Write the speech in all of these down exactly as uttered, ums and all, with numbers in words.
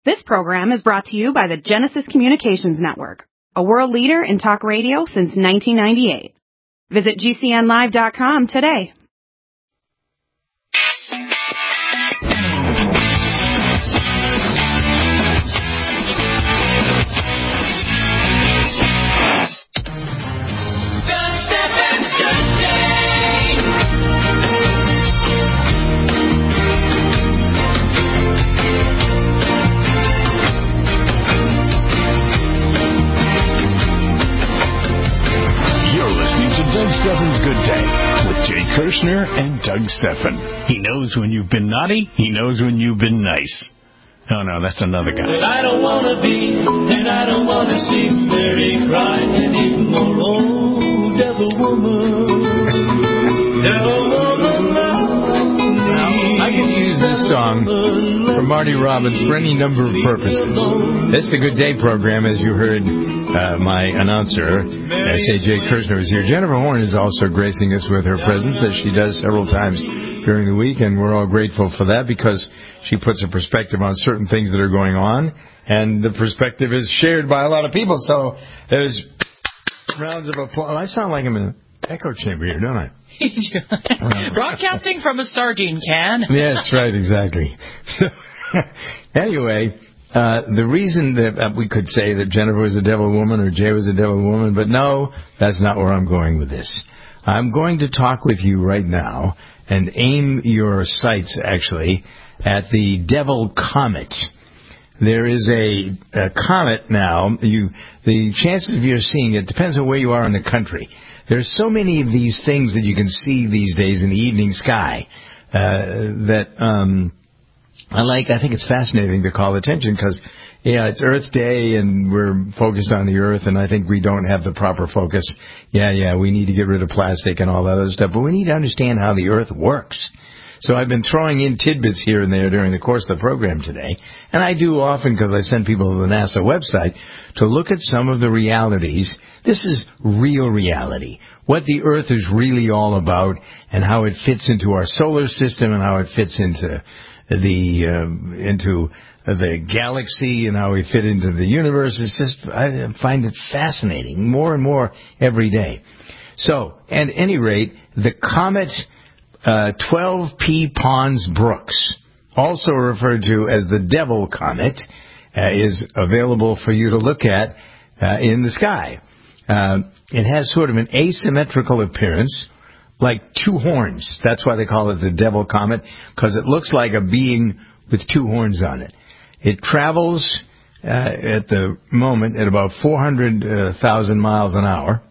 This program is brought to you by the Genesis Communications Network, a world leader in talk radio since nineteen ninety-eight. Visit G C N live dot com today. Doug Stephan's Good Day with Jay Kirshner and Doug Stephan. He knows when you've been naughty. He knows when you've been nice. Oh, no, that's another guy. But I don't want to be, and I don't want to see Mary cry anymore. Oh, devil woman, devil woman, love me. Now, I can use this song from Marty Robbins for any number of purposes. This is the Good Day program, as you heard uh, my announcer, uh, say Jay Kirshner was here. Jennifer Horn is also gracing us with her presence, as she does several times during the week, and we're all grateful for that because she puts a perspective on certain things that are going on, and the perspective is shared by a lot of people. So there's rounds of applause. I sound like I'm in an echo chamber here, don't I? Broadcasting from a sardine can. Yes, right, exactly. So, anyway, uh, the reason that uh, we could say that Jennifer was a devil woman or Jay was a devil woman, but no, that's not where I'm going with this. I'm going to talk with you right now and aim your sights, actually, at the Devil Comet. There is a, a comet now. You, the chances of you seeing it depends on where you are in the country. There's so many of these things that you can see these days in the evening sky uh, that um, I like. I think it's fascinating to call attention because, yeah, it's Earth Day and we're focused on the Earth, and I think we don't have the proper focus. Yeah, yeah, we need to get rid of plastic and all that other stuff, but we need to understand how the Earth works. So I've been throwing in tidbits here and there during the course of the program today, and I do often because I send people to the NASA website to look at some of the realities. This is real reality, what the Earth is really all about and how it fits into our solar system and how it fits into the uh, into the galaxy and how we fit into the universe. It's just, I find it fascinating more and more every day. So, at any rate, the comet Uh, twelve P Pons Brooks, also referred to as the Devil Comet, uh, is available for you to look at uh, in the sky. Uh, it has sort of an asymmetrical appearance, like two horns. That's why they call it the Devil Comet, because it looks like a being with two horns on it. It travels uh, at the moment at about four hundred thousand miles an hour,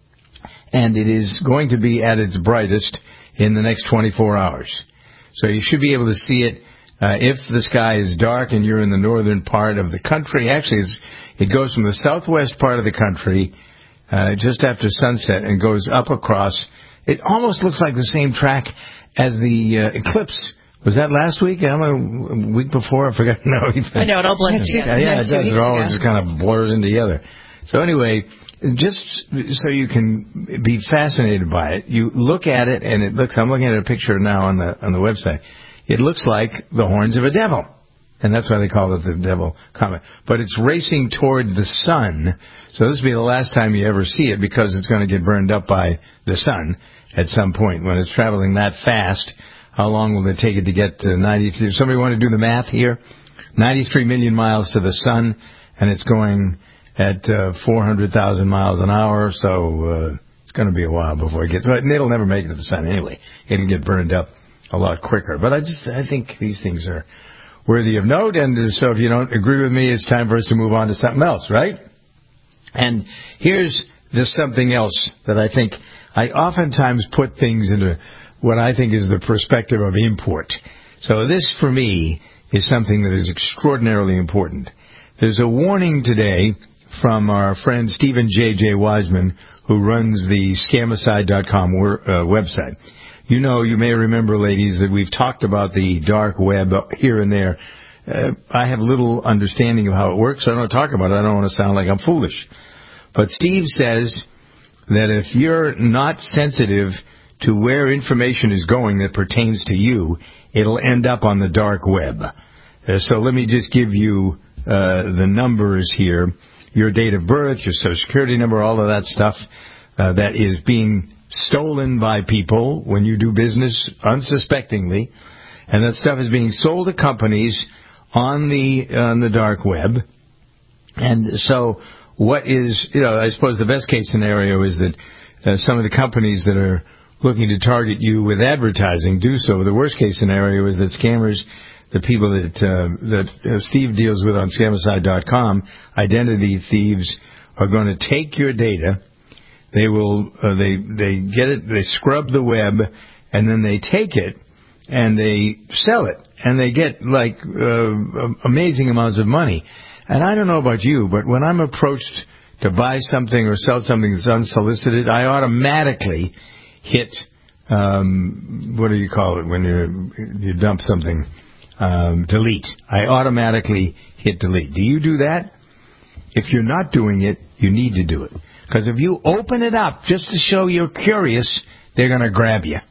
and it is going to be at its brightest in the next twenty-four hours. So you should be able to see it uh, if the sky is dark and you're in the northern part of the country. Actually, it's, it goes from the southwest part of the country uh, just after sunset and goes up across. It almost looks like the same track as the uh, eclipse. Was that last week? I'm a week before? I forgot. No, I know, it all blends together. Yeah, it does. It all just kind of blurs in together. So anyway, just so you can be fascinated by it, you look at it, and it looks. I'm looking at a picture now on the on the website. It looks like the horns of a devil, and that's why they call it the Devil Comet. But it's racing toward the sun, so this will be the last time you ever see it because it's going to get burned up by the sun at some point when it's traveling that fast. How long will it take it to get to ninety-three? If somebody want to do the math here, ninety-three million miles to the sun, and it's going at uh, four hundred thousand miles an hour, so uh, it's going to be a while before it gets... But it'll never make it to the sun anyway. It'll get burned up a lot quicker. But I just I think these things are worthy of note, and so if you don't agree with me, it's time for us to move on to something else, right? And here's this something else that I think... I oftentimes put things into what I think is the perspective of import. So this, for me, is something that is extraordinarily important. There's a warning today from our friend Stephen J J. Wiseman, who runs the scamicide dot com uh, website. You know, you may remember, ladies, that we've talked about the dark web here and there. Uh, I have little understanding of how it works, so I don't talk about it. I don't want to sound like I'm foolish. But Steve says that if you're not sensitive to where information is going that pertains to you, it'll end up on the dark web. Uh, so let me just give you uh, the numbers here. Your date of birth, your social security number, all of that stuff uh, that is being stolen by people when you do business unsuspectingly. And that stuff is being sold to companies on the on the dark web. And so what is, you know, I suppose the best case scenario is that uh, some of the companies that are looking to target you with advertising do so. The worst case scenario is that scammers, the people that uh, that uh, Steve deals with on scamicide dot com, identity thieves, are going to take your data. They will uh, they they get it, they scrub the web, and then they take it and they sell it, and they get like uh, amazing amounts of money. And I don't know about you, but when I'm approached to buy something or sell something that's unsolicited, I automatically hit um, what do you call it when you you dump something? Um, delete. I automatically hit delete. Do you do that? If you're not doing it, you need to do it. Because if you open it up just to show you're curious, they're going to grab you.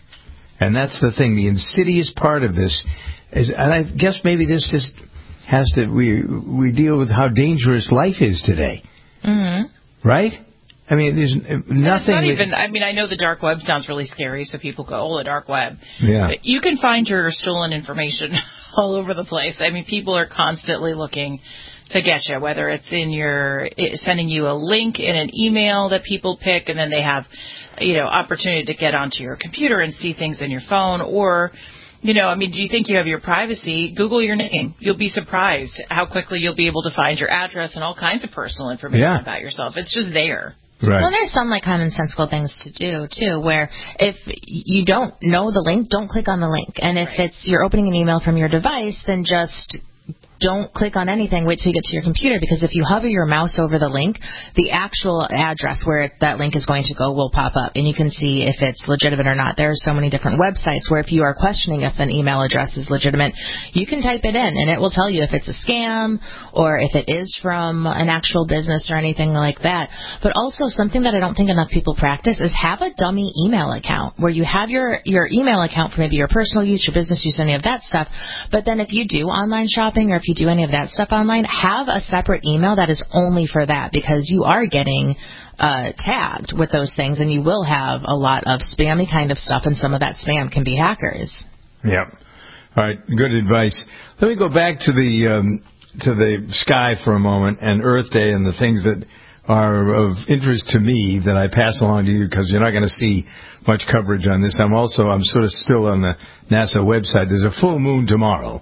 And that's the thing. The insidious part of this is, and I guess maybe this just has to, we we deal with how dangerous life is today. Mm-hmm. Right? I mean, there's nothing... It's not even, I mean, I know the dark web sounds really scary, so people go, oh, the dark web. Yeah. But you can find your stolen information all over the place. I mean, people are constantly looking to get you, whether it's in your, sending you a link in an email that people pick, and then they have, you know, opportunity to get onto your computer and see things in your phone, or... You know, I mean, do you think you have your privacy? Google your name. You'll be surprised how quickly you'll be able to find your address and all kinds of personal information yeah. about yourself. It's just there. Right. Well, there's some like commonsensical things to do too, where if you don't know the link, don't click on the link. And if right. it's you're opening an email from your device, then just don't click on anything. Wait till you get to your computer, because if you hover your mouse over the link, the actual address where that link is going to go will pop up, and you can see if it's legitimate or not. There are so many different websites where if you are questioning if an email address is legitimate, you can type it in, and it will tell you if it's a scam or if it is from an actual business or anything like that. But also something that I don't think enough people practice is have a dummy email account where you have your, your email account for maybe your personal use, your business use, any of that stuff. But then if you do online shopping or if you do any of that stuff online, have a separate email that is only for that, because you are getting uh, tagged with those things, and you will have a lot of spammy kind of stuff, and some of that spam can be hackers. Yeah. All right. Good advice. Let me go back to the um, to the sky for a moment, and Earth Day, and the things that are of interest to me that I pass along to you, because you're not going to see much coverage on this. I'm also I'm sort of still on the NASA website. There's a full moon tomorrow.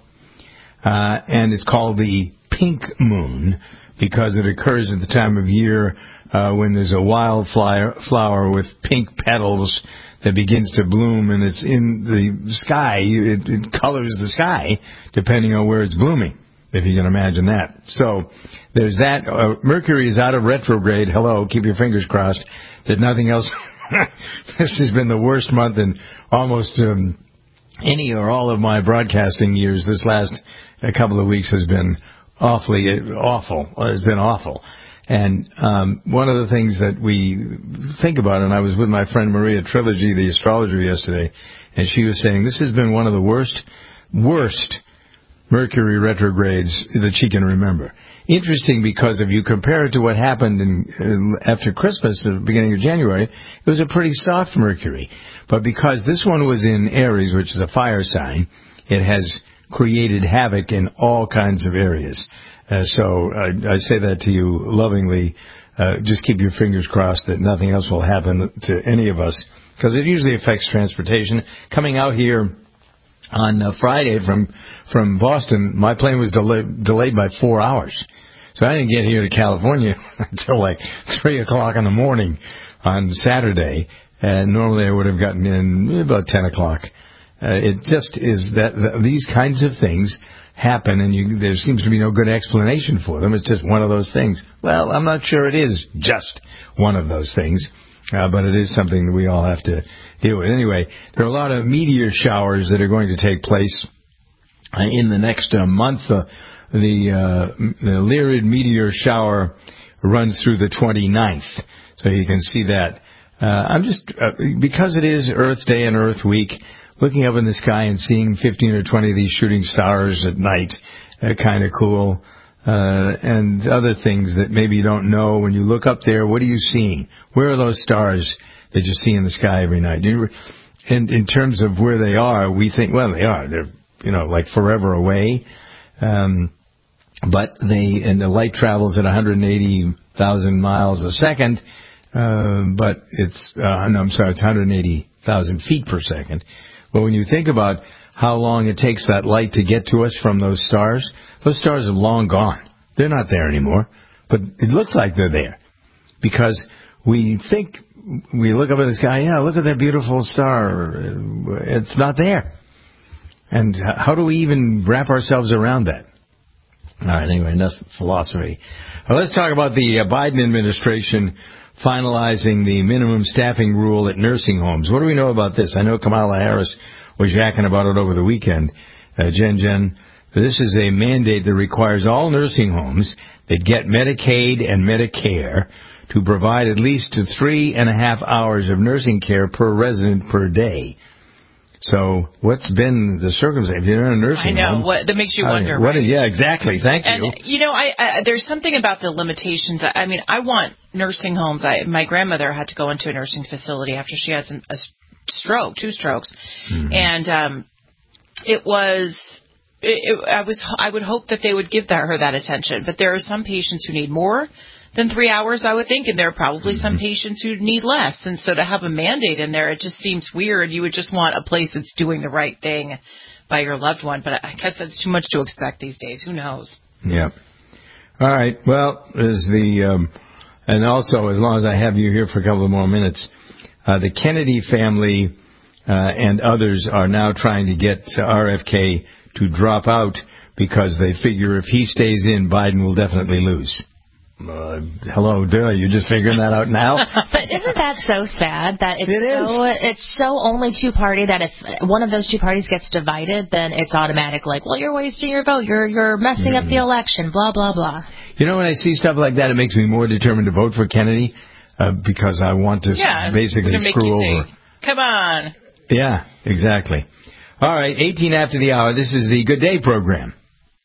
Uh, and it's called the pink moon because it occurs at the time of year uh, when there's a wildflower flower with pink petals that begins to bloom, and it's in the sky. It, it colors the sky depending on where it's blooming, if you can imagine that. So there's that. Uh, Mercury is out of retrograde. Hello, keep your fingers crossed that nothing else. This has been the worst month in almost um, any or all of my broadcasting years. This last a couple of weeks has been awfully awful. It's been awful. And um, one of the things that we think about, and I was with my friend Maria Trilogy, the astrologer, yesterday, and she was saying this has been one of the worst, worst Mercury retrogrades that she can remember. Interesting, because if you compare it to what happened in, uh, after Christmas, at the beginning of January, it was a pretty soft Mercury. But because this one was in Aries, which is a fire sign, it has created havoc in all kinds of areas. Uh, so I, I say that to you lovingly. Uh, just keep your fingers crossed that nothing else will happen to any of us, because it usually affects transportation. Coming out here on uh, Friday from from Boston, my plane was delay, delayed by four hours. So I didn't get here to California until like three o'clock in the morning on Saturday. And normally I would have gotten in about ten o'clock. Uh, it just is that, that these kinds of things happen, and you, there seems to be no good explanation for them. It's just one of those things. Well, I'm not sure it is just one of those things, uh, but it is something that we all have to deal with. Anyway, there are a lot of meteor showers that are going to take place uh, in the next uh, month. Uh, the, uh, the Lyrid meteor shower runs through the twenty-ninth, so you can see that. Uh, I'm just, uh, because it is Earth Day and Earth Week, looking up in the sky and seeing fifteen or twenty of these shooting stars at night, uh, kind of cool. Uh, and other things that maybe you don't know. When you look up there, what are you seeing? Where are those stars that you see in the sky every night? You, and in terms of where they are, we think, well, they are. They're, you know, like forever away. Um, but they, and the light travels at one hundred eighty thousand miles a second. Uh, but it's, uh, no, I'm sorry, it's one hundred eighty thousand feet per second. But when you think about how long it takes that light to get to us from those stars, those stars are long gone. They're not there anymore. But it looks like they're there. Because we think, we look up at the sky, yeah, look at that beautiful star. It's not there. And how do we even wrap ourselves around that? All right, anyway, enough philosophy. Well, let's talk about the uh, Biden administration finalizing the minimum staffing rule at nursing homes. What do we know about this? I know Kamala Harris was yakking about it over the weekend. Uh, Jen Jen, this is a mandate that requires all nursing homes that get Medicaid and Medicare to provide at least three and a half hours of nursing care per resident per day. So what's been the circumstance? You're in a nursing home. I know. home, what, that makes you I, wonder. What, right? Yeah, exactly. Thank and, you. You know, I, I there's something about the limitations. I mean, I want nursing homes. I, my grandmother had to go into a nursing facility after she had some, a stroke, two strokes, mm-hmm. and um, it was. It, it, I was. I would hope that they would give that, her that attention. But there are some patients who need more than three hours, I would think, and there are probably some patients who need less. And so to have a mandate in there, it just seems weird. You would just want a place that's doing the right thing by your loved one. But I guess that's too much to expect these days. Who knows? Yeah. All right. Well, there's the, um, and also, as long as I have you here for a couple of more minutes, uh, the Kennedy family uh, and others are now trying to get uh, R F K to drop out because they figure if he stays in, Biden will definitely lose. Uh, hello, duh, you're just figuring that out now? But isn't that so sad that it's it so is. it's so only two-party that if one of those two parties gets divided, then it's automatic like, well, you're wasting your vote, you're you're messing mm-hmm. up the election, blah, blah, blah. You know, when I see stuff like that, it makes me more determined to vote for Kennedy uh, because I want to yeah, basically screw over. Say, come on. Yeah, exactly. All right, eighteen after the hour, this is the Good Day program.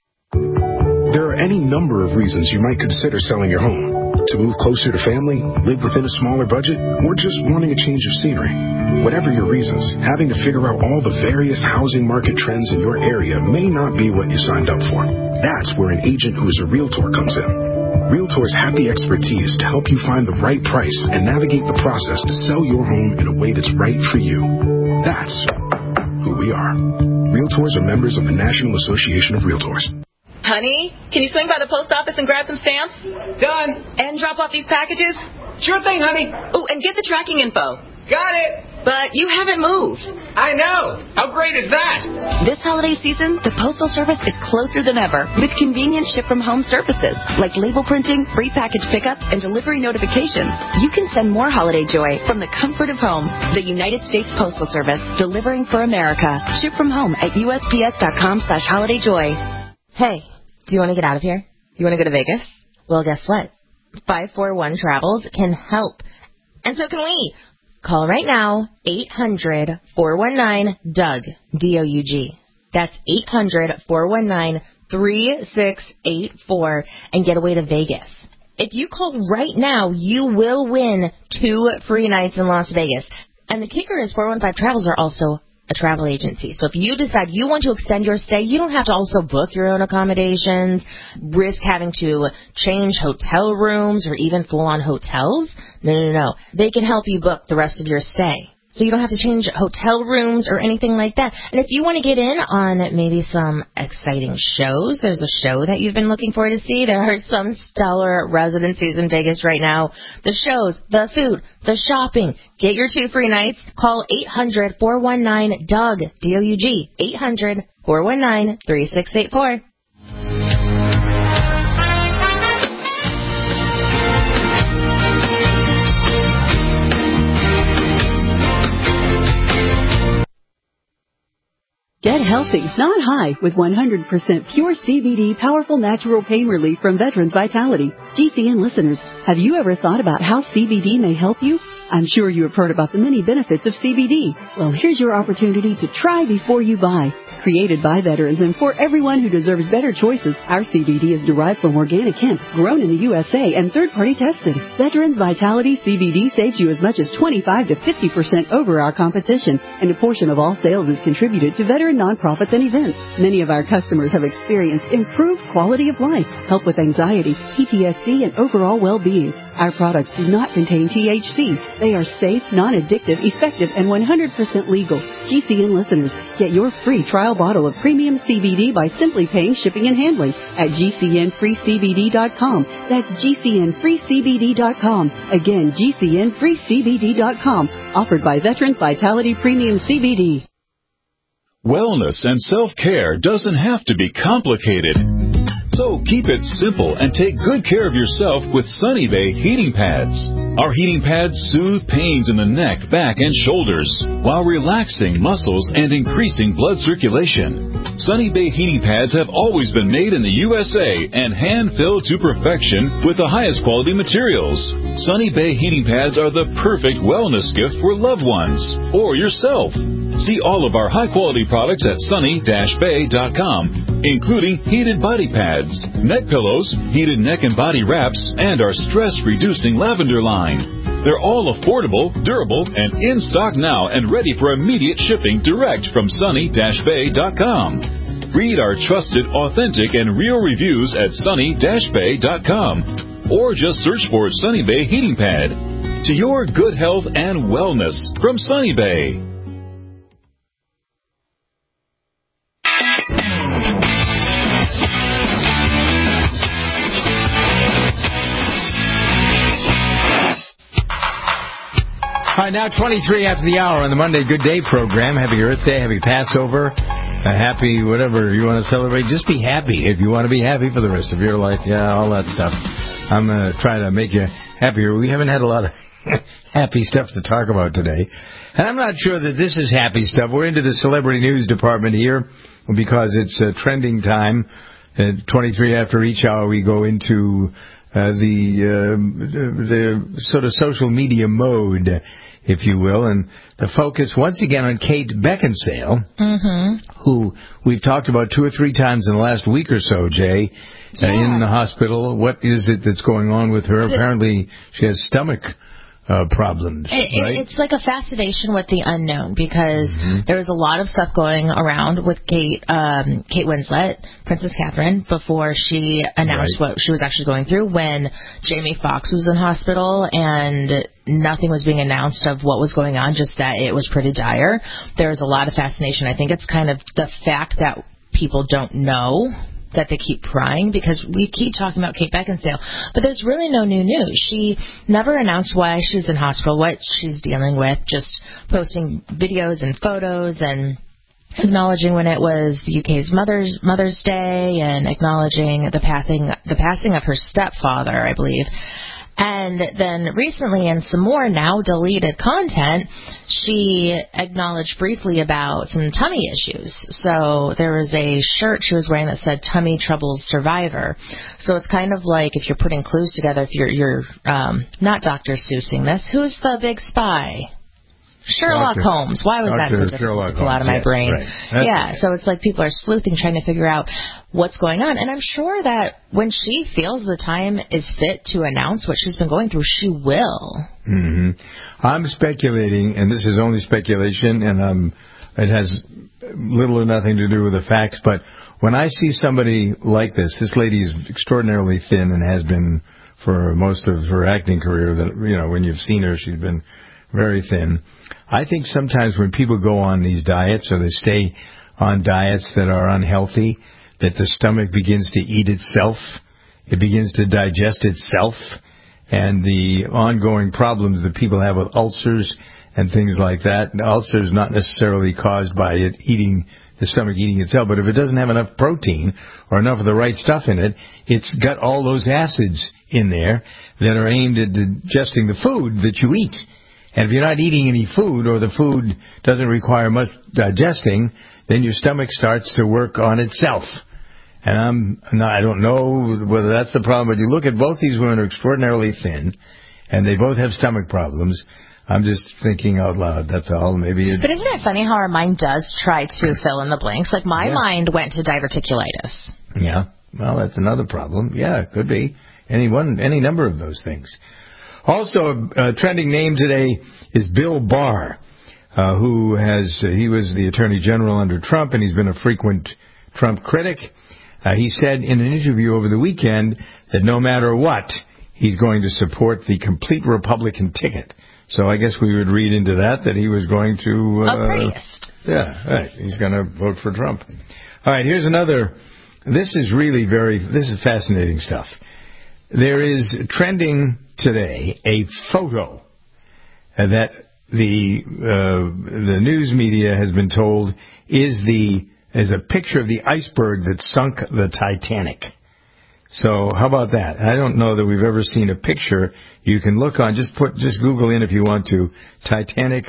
There are any number of reasons you might consider selling your home. To move closer to family, live within a smaller budget, or just wanting a change of scenery. Whatever your reasons, having to figure out all the various housing market trends in your area may not be what you signed up for. That's where an agent who is a realtor comes in. Realtors have the expertise to help you find the right price and navigate the process to sell your home in a way that's right for you. That's who we are. Realtors are members of the National Association of Realtors. Honey, can you swing by the post office and grab some stamps? Done. And drop off these packages? Sure thing, honey. Oh, and get the tracking info. Got it. But you haven't moved. I know. How great is that? This holiday season, the Postal Service is closer than ever with convenient ship-from-home services like label printing, free package pickup, and delivery notifications. You can send more holiday joy from the comfort of home. The United States Postal Service, delivering for America. Ship from home at U S P S dot com slash holiday joy. Hey, do you want to get out of here? You want to go to Vegas? Well, guess what? five four one Travels can help. And so can we. Call right now, eight hundred, four one nine, D U G, D O U G. That's eight hundred, four one nine, three six eight four and get away to Vegas. If you call right now, you will win two free nights in Las Vegas. And the kicker is four one five Travels are also a travel agency. So if you decide you want to extend your stay, you don't have to also book your own accommodations, risk having to change hotel rooms or even full-on hotels. No, no, no. They can help you book the rest of your stay. So you don't have to change hotel rooms or anything like that. And if you want to get in on maybe some exciting shows, there's a show that you've been looking forward to see. There are some stellar residencies in Vegas right now. The shows, the food, the shopping. Get your two free nights. Call eight hundred, four one nine, D U G, D O U G, eight hundred, four one nine, three six eight four. Get healthy, not high, with one hundred percent pure C B D powerful natural pain relief from Veterans Vitality. G C N listeners, have you ever thought about how C B D may help you? I'm sure you have heard about the many benefits of C B D. Well, here's your opportunity to try before you buy. Created by veterans and for everyone who deserves better choices, our C B D is derived from organic hemp, grown in the U S A and third-party tested. Veterans Vitality C B D saves you as much as twenty-five to fifty percent over our competition, and a portion of all sales is contributed to veteran nonprofits and events. Many of our customers have experienced improved quality of life, help with anxiety, P T S D, and overall well-being. Our products do not contain T H C. They are safe, non-addictive, effective, and one hundred percent legal. G C N listeners, get your free trial bottle of premium C B D by simply paying shipping and handling at G C N free C B D dot com. That's G C N free C B D dot com. Again, G C N free C B D dot com. Offered by Veterans Vitality Premium C B D. Wellness and self-care doesn't have to be complicated. So keep it simple and take good care of yourself with Sunny Bay heating pads. Our heating pads soothe pains in the neck, back, and shoulders while relaxing muscles and increasing blood circulation. Sunny Bay heating pads have always been made in the U S A and hand-filled to perfection with the highest quality materials. Sunny Bay heating pads are the perfect wellness gift for loved ones or yourself. See all of our high-quality products at sunny dash bay dot com, including heated body pads, neck pillows, heated neck and body wraps, and our stress-reducing lavender line. They're all affordable, durable, and in stock now and ready for immediate shipping direct from sunny dash bay dot com. Read our trusted, authentic, and real reviews at sunny dash bay dot com or just search for Sunny Bay Heating Pad. To your good health and wellness from Sunny Bay. All right, now twenty-three after the hour on the Monday Good Day program. Happy Earth Day, happy Passover, a happy whatever you want to celebrate. Just be happy if you want to be happy for the rest of your life. Yeah, all that stuff. I'm going to try to make you happier. We haven't had a lot of happy stuff to talk about today. And I'm not sure that this is happy stuff. We're into the celebrity news department here because it's a trending time. At twenty-three after each hour, we go into uh, the, uh, the the sort of social media mode, if you will, and the focus once again on Kate Beckinsale, mm-hmm. who we've talked about two or three times in the last week or so, Jay, yeah. uh, in the hospital. What is it that's going on with her? Apparently, she has stomach uh, problems. It, right? It's like a fascination with the unknown because mm-hmm. there was a lot of stuff going around with Kate, um, Kate Winslet, Princess Catherine, before she announced right. what she was actually going through when Jamie Foxx was in hospital and nothing was being announced of what was going on, just that it was pretty dire. There was a lot of fascination. I think it's kind of the fact that people don't know that they keep prying because we keep talking about Kate Beckinsale, but there's really no new news. She never announced why she's in hospital, what she's dealing with, just posting videos and photos and acknowledging when it was the U K's Mother's Mother's Day and acknowledging the passing the passing of her stepfather, I believe. And then recently, in some more now deleted content, she acknowledged briefly about some tummy issues. So there was a shirt she was wearing that said "Tummy Troubles Survivor." So it's kind of like if you're putting clues together, if you're, you're um, not Doctor Seussing this, who's the big spy? Sherlock Doctor Holmes. Why was Doctor that so difficult Sherlock to pull out of Holmes, my brain? yes, right. Yeah, okay. so it's like people are sleuthing, trying to figure out what's going on. And I'm sure that when she feels the time is fit to announce what she's been going through, she will. Mm-hmm. I'm speculating, and this is only speculation, and um, it has little or nothing to do with the facts, but when I see somebody like this, this lady is extraordinarily thin and has been for most of her acting career. That you know, when you've seen her, she's been very thin. I think sometimes when people go on these diets or they stay on diets that are unhealthy, that the stomach begins to eat itself. It begins to digest itself. And the ongoing problems that people have with ulcers and things like that, and ulcers not necessarily caused by it eating, the stomach eating itself, but if it doesn't have enough protein or enough of the right stuff in it, it's got all those acids in there that are aimed at digesting the food that you eat. And if you're not eating any food or the food doesn't require much digesting, then your stomach starts to work on itself. And I'm, no, I don't know whether that's the problem, but you look at both these women are extraordinarily thin, and they both have stomach problems. I'm just thinking out loud. That's all. Maybe. It, but isn't it funny how our mind does try to fill in the blanks? Like my yeah. mind went to diverticulitis. Yeah. Well, that's another problem. Yeah, it could be any one, any number of those things. Also, a, a trending name today is Bill Barr, uh, who has uh, he was the Attorney General under Trump, and he's been a frequent Trump critic. Uh, he said in an interview over the weekend that no matter what, he's going to support the complete Republican ticket. So I guess we would read into that that he was going to... Uh, a prettiest. Yeah, right. He's going to vote for Trump. All right, here's another... This is really very... This is fascinating stuff. There is trending today a photo that the uh, the news media has been told is the is a picture of the iceberg that sunk the Titanic. So how about that? I don't know that we've ever seen a picture you can look on. Just put just Google in if you want to Titanic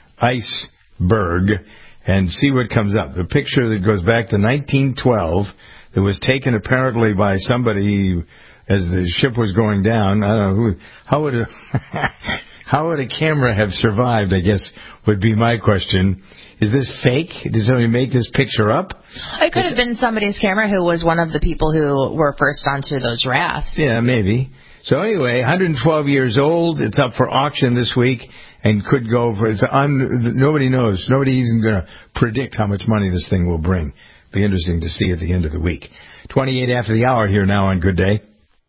iceberg and see what comes up. The picture that goes back to nineteen twelve that was taken apparently by somebody as the ship was going down. I don't know who. How would a how would a camera have survived? I guess would be my question. Is this fake? Did somebody make this picture up? It could have been somebody's camera who was one of the people who were first onto those rafts. Yeah, maybe. So anyway, one hundred twelve years old. It's up for auction this week and could go for. It's un, nobody knows. Nobody's even going to predict how much money this thing will bring. Be interesting to see at the end of the week. twenty-eight after the hour here now on Good Day.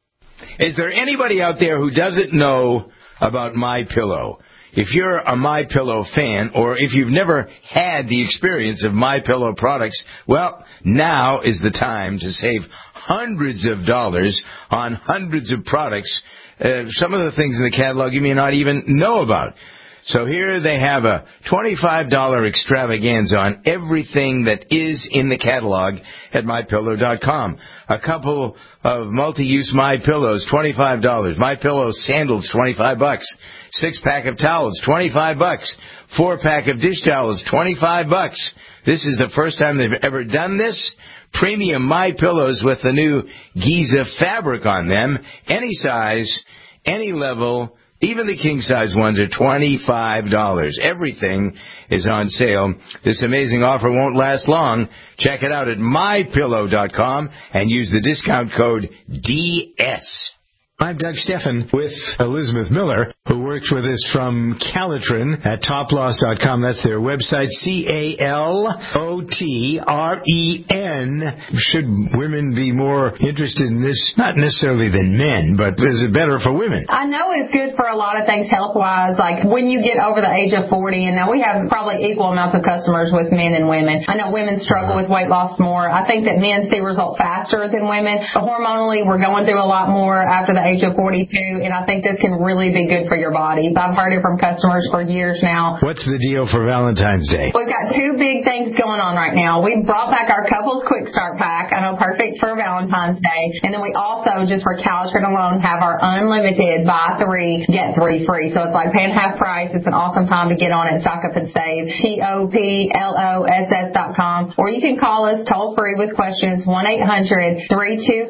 Is there anybody out there who doesn't know about MyPillow? If you're a MyPillow fan, or if you've never had the experience of MyPillow products, well, now is the time to save hundreds of dollars on hundreds of products. Uh, some of the things in the catalog you may not even know about. So here they have a twenty-five dollars extravaganza on everything that is in the catalog at my pillow dot com. A couple of multi-use MyPillows, twenty-five dollars. MyPillow sandals, twenty-five bucks. Six-pack of towels, twenty-five bucks. Four-pack of dish towels, twenty-five bucks. This is the first time they've ever done this. Premium MyPillows with the new Giza fabric on them. Any size, any level. Even the king-size ones are twenty-five dollars. Everything is on sale. This amazing offer won't last long. Check it out at my pillow dot com and use the discount code D S. I'm Doug Steffen with Elizabeth Miller, who works with us from Calitrin at top loss dot com. That's their website, C A L O T R E N. Should women be more interested in this? Not necessarily than men, but is it better for women? I know it's good for a lot of things health-wise, like when you get over the age of forty, and now we have probably equal amounts of customers with men and women. I know women struggle with weight loss more. I think that men see results faster than women. But hormonally, we're going through a lot more after the age of forty-two, and I think this can really be good for your body. I've heard it from customers for years now. What's the deal for Valentine's Day? We've got two big things going on right now. We brought back our Couples Quick Start Pack. I know, perfect for Valentine's Day. And then we also, just for Calitrin alone, have our unlimited buy three, get three free. So it's like paying half price. It's an awesome time to get on it, stock up and save. T O P L O S S dot com. Or you can call us toll free with questions, one eight hundred three two.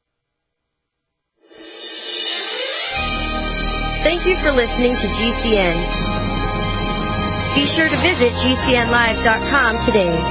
Thank you for listening to G C N. Be sure to visit G C N live dot com today.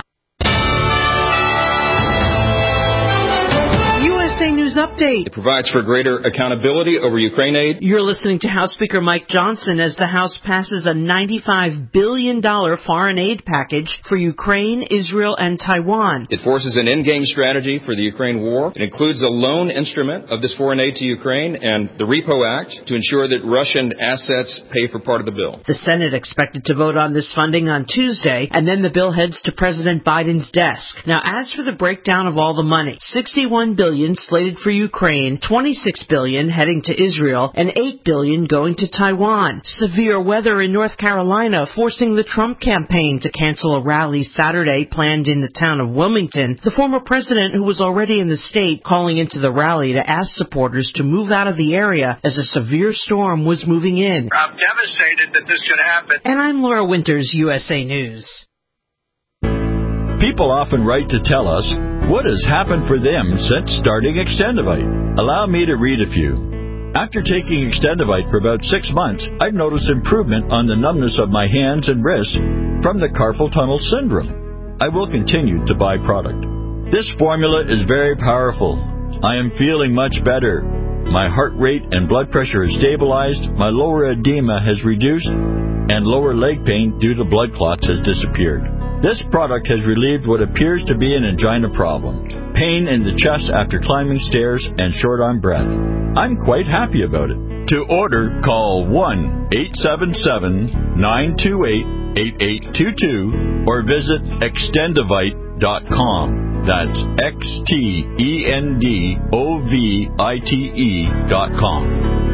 U S A News Update. It provides for greater accountability over Ukraine aid. You're listening to House Speaker Mike Johnson as the House passes a ninety-five billion dollars foreign aid package for Ukraine, Israel, and Taiwan. It forces an in-game strategy for the Ukraine war. It includes a loan instrument of this foreign aid to Ukraine and the Repo Act to ensure that Russian assets pay for part of the bill. The Senate expected to vote on this funding on Tuesday, and then the bill heads to President Biden's desk. Now, as for the breakdown of all the money, sixty-one billion dollars slated for Ukraine, twenty-six billion dollars heading to Israel, and eight billion dollars going to Taiwan. Severe weather in North Carolina forcing the Trump campaign to cancel a rally Saturday planned in the town of Wilmington. The former president, who was already in the state, calling into the rally to ask supporters to move out of the area as a severe storm was moving in. I'm devastated that this could happen. And I'm Laura Winters, U S A News. People often write to tell us what has happened for them since starting Extendivite. Allow me to read a few. After taking Extendivite for about six months, I've noticed improvement on the numbness of my hands and wrists from the carpal tunnel syndrome. I will continue to buy product. This formula is very powerful. I am feeling much better. My heart rate and blood pressure is stabilized, my lower edema has reduced, and lower leg pain due to blood clots has disappeared. This product has relieved what appears to be an angina problem, pain in the chest after climbing stairs, and short-arm breath. I'm quite happy about it. To order, call one eight seven seven, nine two eight, eight eight two two or visit extendivite dot com. That's X T E N D O V I T E dot com.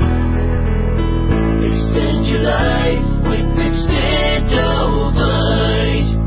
Extend your life with Extendivite.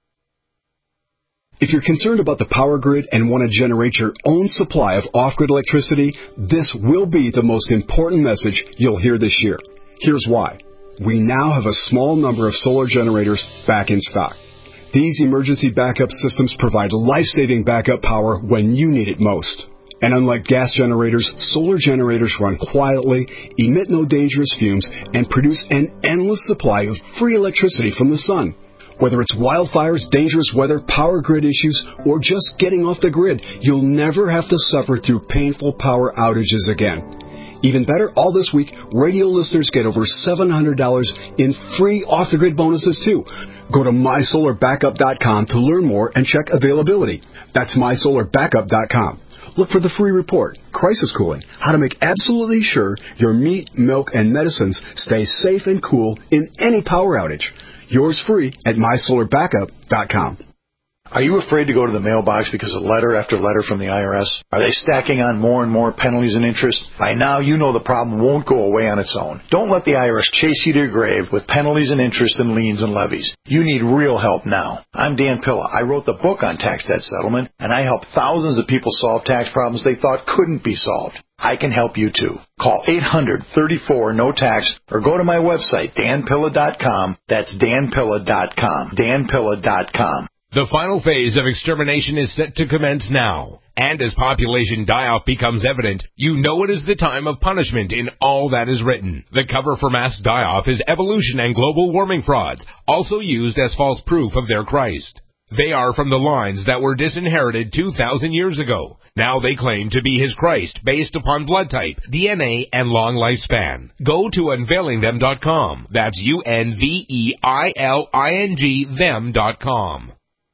If you're concerned about the power grid and want to generate your own supply of off-grid electricity, this will be the most important message you'll hear this year. Here's why. We now have a small number of solar generators back in stock. These emergency backup systems provide life-saving backup power when you need it most. And unlike gas generators, solar generators run quietly, emit no dangerous fumes, and produce an endless supply of free electricity from the sun. Whether it's wildfires, dangerous weather, power grid issues, or just getting off the grid, you'll never have to suffer through painful power outages again. Even better, all this week, radio listeners get over seven hundred dollars in free off-the-grid bonuses, too. Go to my solar backup dot com to learn more and check availability. That's my solar backup dot com. Look for the free report, Crisis Cooling, how to make absolutely sure your meat, milk, and medicines stay safe and cool in any power outage. Yours free at my solar backup dot com. Are you afraid to go to the mailbox because of letter after letter from the I R S? Are they stacking on more and more penalties and interest? By now, you know the problem won't go away on its own. Don't let the I R S chase you to your grave with penalties and interest and liens and levies. You need real help now. I'm Dan Pilla. I wrote the book on tax debt settlement, and I help thousands of people solve tax problems they thought couldn't be solved. I can help you too. Call eight hundred, thirty-four, no tax or go to my website, dan pilla dot com. That's dan pilla dot com. dan pilla dot com. The final phase of extermination is set to commence now. And as population die-off becomes evident, you know it is the time of punishment in all that is written. The cover for mass die-off is evolution and global warming frauds, also used as false proof of their Christ. They are from the lines that were disinherited two thousand years ago. Now they claim to be his Christ based upon blood type, D N A, and long lifespan. Go to unveiling them dot com. That's U N V E I L I N G them dot com.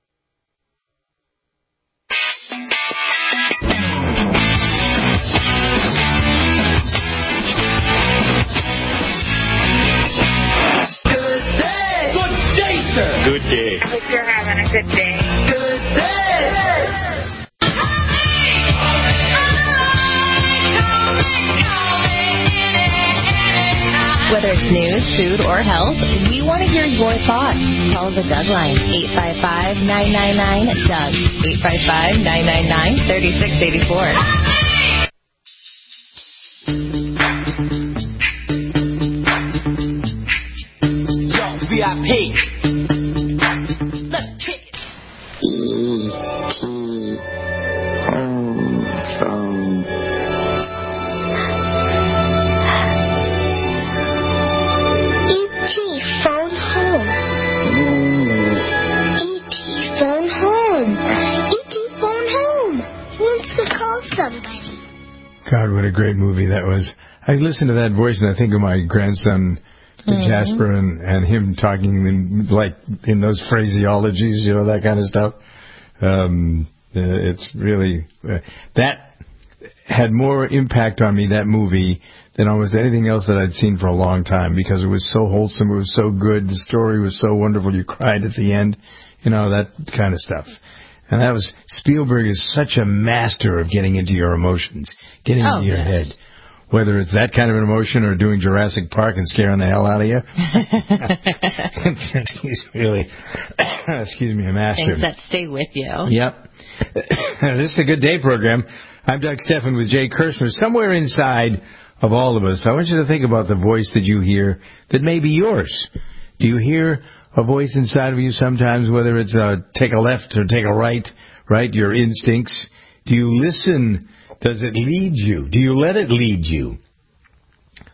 Good day. Hope you're having a good day. Good day. Whether it's news, food, or health, we want to hear your thoughts. Call the Doug line, eight five five, nine nine nine, D O U G, eight five five, nine nine nine, three six eight four. Yo, V I P. God, what a great movie that was. I listen to that voice and I think of my grandson, mm-hmm. Jasper, and, and him talking in, like in those phraseologies, you know, that kind of stuff. Um, uh, it's really, uh, that had more impact on me, that movie, than almost anything else that I'd seen for a long time, because it was so wholesome, it was so good, the story was so wonderful, you cried at the end, you know, that kind of stuff. And that was, Spielberg is such a master of getting into your emotions, getting oh, into your yes. head. Whether it's that kind of an emotion or doing Jurassic Park and scaring the hell out of you. He's really, excuse me, a master. Things that stay with you. Yep. This is a Good Day program. I'm Doug Stephan with Jay Kirshner. Somewhere inside of all of us, I want you to think about the voice that you hear that may be yours. Do you hear a voice inside of you sometimes, whether it's uh, take a left or take a right, right, your instincts? Do you listen? Does it lead you? Do you let it lead you?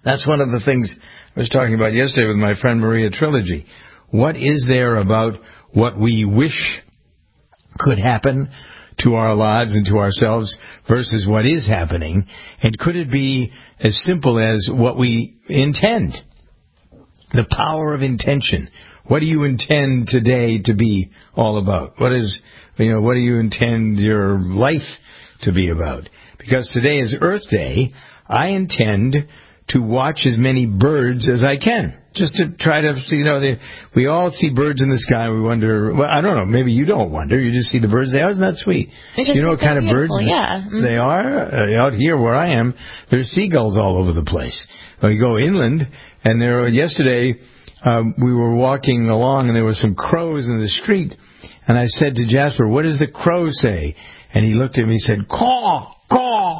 That's one of the things I was talking about yesterday with my friend Maria Trilogy. What is there about what we wish could happen to our lives and to ourselves versus what is happening? And could it be as simple as what we intend? The power of intention. What do you intend today to be all about? What is, you know, what do you intend your life to be about? Because today is Earth Day, I intend to watch as many birds as I can. Just to try to see, you know, they, we all see birds in the sky. We wonder, well, I don't know, maybe you don't wonder. You just see the birds. They, oh, isn't that sweet? You know what kind of birds yeah. mm-hmm. they are? Uh, out here where I am, there's seagulls all over the place. Well, you go inland, and there, yesterday, um, we were walking along, and there were some crows in the street. And I said to Jasper, what does the crow say? And he looked at me and said, caw, caw.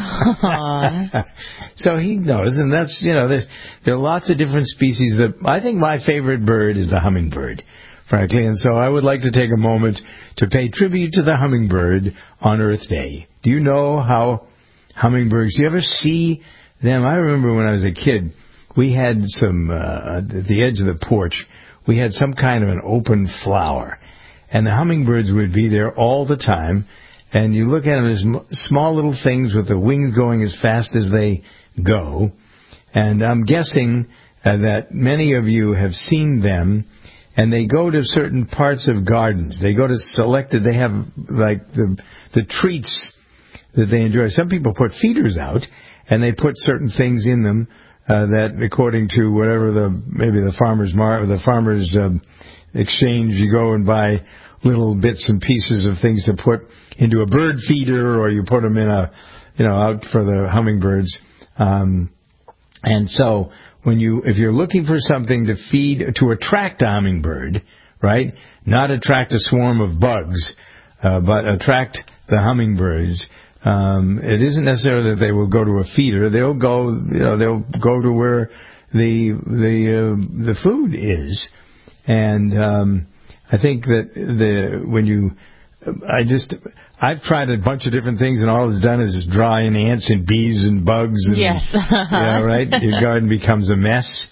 So he knows, and that's, you know, there's, there are lots of different species. That I think my favorite bird is the hummingbird, frankly, and so I would like to take a moment to pay tribute to the hummingbird on Earth Day. Do you know how hummingbirds, do you ever see them? I remember when I was a kid, we had some, uh, at the edge of the porch, we had some kind of an open flower, and the hummingbirds would be there all the time. And you look at them as small little things with the wings going as fast as they go. And I'm guessing uh, that many of you have seen them, and they go to certain parts of gardens. They go to selected, they have like the the treats that they enjoy. Some people put feeders out, and they put certain things in them uh, that, according to whatever the, maybe the farmer's mar- the farmer's uh, exchange, you go and buy little bits and pieces of things to put into a bird feeder, or you put them in a, you know, out for the hummingbirds. Um, and so when you, if you're looking for something to feed, to attract a hummingbird, right? Not attract a swarm of bugs, uh, but attract the hummingbirds. Um, it isn't necessarily that they will go to a feeder. They'll go, you know, they'll go to where the the uh, the food is, and um, I think that the when you, I just, I've tried a bunch of different things, and all it's done is draw in ants and bees and bugs. And, yes. yeah, right? Your garden becomes a mess.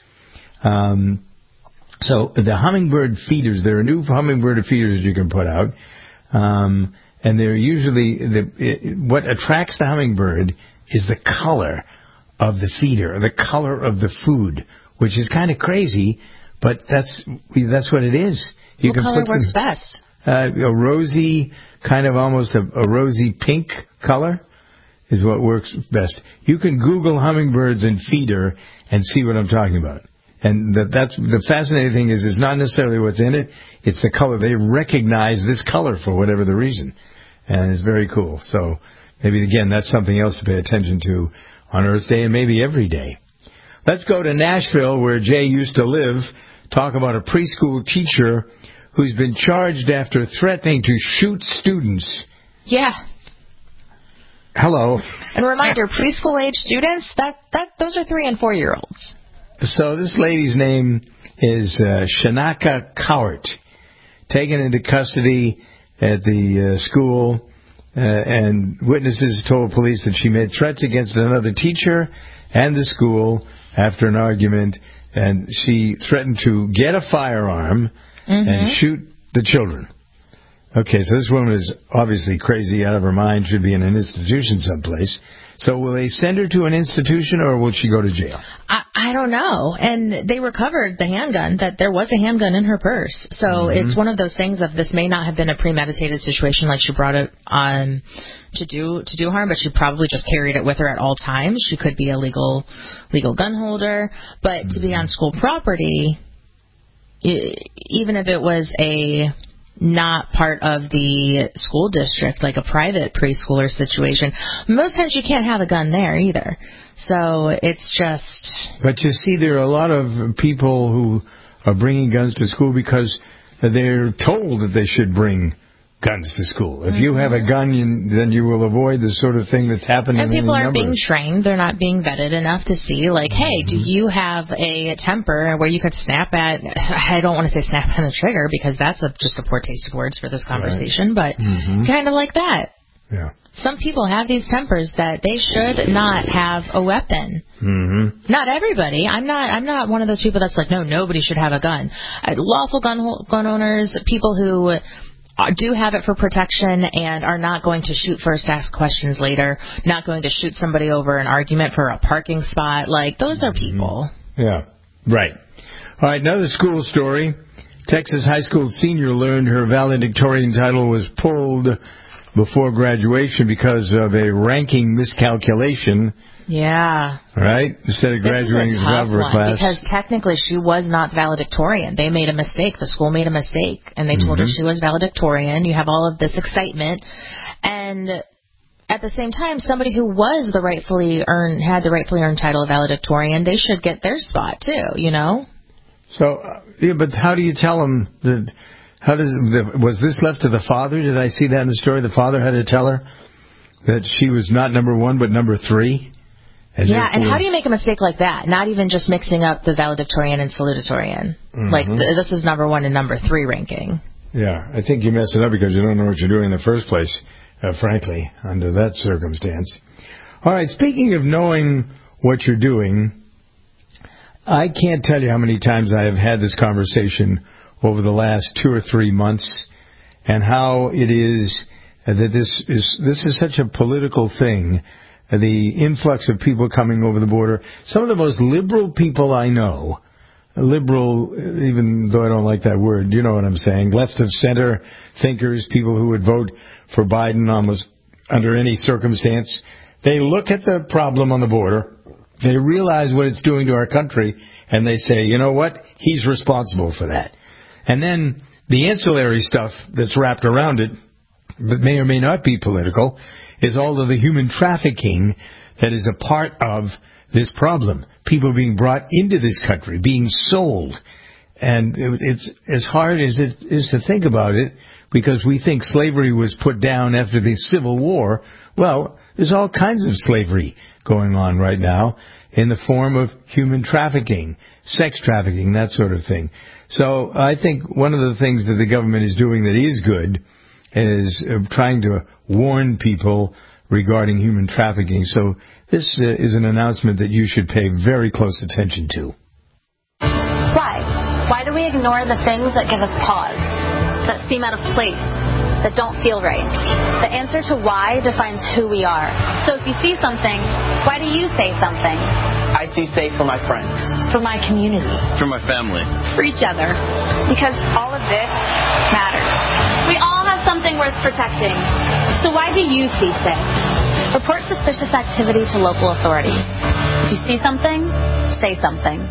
Um, so the hummingbird feeders, there are new hummingbird feeders you can put out, um, and they're usually, the, it, what attracts the hummingbird is the color of the feeder, or the color of the food, which is kind of crazy, but that's that's what it is. You what can color put works some, best? Uh, a rosy, kind of almost a, a rosy pink color is what works best. You can Google hummingbirds and feeder and see what I'm talking about. And that, that's the fascinating thing is, it's not necessarily what's in it; it's the color. They recognize this color for whatever the reason, and it's very cool. So maybe again, that's something else to pay attention to on Earth Day, and maybe every day. Let's go to Nashville, where Jay used to live. Talk about a preschool teacher who's been charged after threatening to shoot students. Yeah. Hello. And reminder, preschool age students, that, that those are three and four year olds. So this lady's name is uh, Shanaka Cowart, taken into custody at the uh, school, uh, and witnesses told police that she made threats against another teacher and the school after an argument, and she threatened to get a firearm mm-hmm. and shoot the children. Okay, so this woman is obviously crazy, out of her mind, should be in an institution someplace. So will they send her to an institution, or will she go to jail? I, I don't know. And they recovered the handgun, that there was a handgun in her purse. So mm-hmm. it's one of those things of this may not have been a premeditated situation, like she brought it on to do to do harm, but she probably just carried it with her at all times. She could be a legal legal gun holder. But mm-hmm. to be on school property, even if it was a not part of the school district, like a private preschooler situation, most times you can't have a gun there either. So it's just... But you see, there are a lot of people who are bringing guns to school because they're told that they should bring guns to school. If mm-hmm. you have a gun, you, then you will avoid the sort of thing that's happening. And people aren't being trained. They're not being vetted enough to see, like, hey, mm-hmm. do you have a temper where you could snap at, I don't want to say snap on the trigger because that's a, just a poor taste of words for this conversation, right. but mm-hmm. kind of like that. Yeah. Some people have these tempers that they should not have a weapon. Mm-hmm. Not everybody. I'm not. I'm not one of those people that's like, no, nobody should have a gun. Uh, lawful gun gun owners, people who do have it for protection and are not going to shoot first, ask questions later. Not going to shoot somebody over an argument for a parking spot. Like those are people. Mm-hmm. Yeah. Right. All right. Another school story. Texas high school senior learned her valedictorian title was pulled before graduation because of a ranking miscalculation. Yeah. Right? Instead of graduating as a a class. Because technically she was not valedictorian. They made a mistake. The school made a mistake. And they told mm-hmm. her she was valedictorian. You have all of this excitement. And at the same time, somebody who was the rightfully earned, had the rightfully earned title of valedictorian, they should get their spot too, you know? So, uh, yeah, but how do you tell them that... How does was this left to the father? Did I see that in the story? The father had to tell her that she was not number one but number three. Yeah, and how do you make a mistake like that? Not even just mixing up the valedictorian and salutatorian. Mm-hmm. Like th- this is number one and number three ranking. Yeah, I think you mess it up because you don't know what you're doing in the first place. Uh, frankly, under that circumstance. All right. Speaking of knowing what you're doing, I can't tell you how many times I have had this conversation over the last two or three months, and how it is that this is this is such a political thing, the influx of people coming over the border. Some of the most liberal people I know, liberal, even though I don't like that word, you know what I'm saying, left of center thinkers, people who would vote for Biden almost under any circumstance, they look at the problem on the border, they realize what it's doing to our country, and they say, you know what, he's responsible for that. And then the ancillary stuff that's wrapped around it, that may or may not be political, is all of the human trafficking that is a part of this problem. People being brought into this country, being sold. And it's as hard as it is to think about it, because we think slavery was put down after the Civil War. Well, there's all kinds of slavery going on right now in the form of human trafficking, sex trafficking, that sort of thing. So I think one of the things that the government is doing that is good is uh, trying to warn people regarding human trafficking. So this uh, is an announcement that you should pay very close attention to. Why? Why do we ignore the things that give us pause, that seem out of place, that don't feel right? The answer to why defines who we are. So if you see something, why do you say something? I see safe for my friends. For my community. For my family. For each other. Because all of this matters. We all have something worth protecting. So why do you see safe? Report suspicious activity to local authorities. If you see something, say something.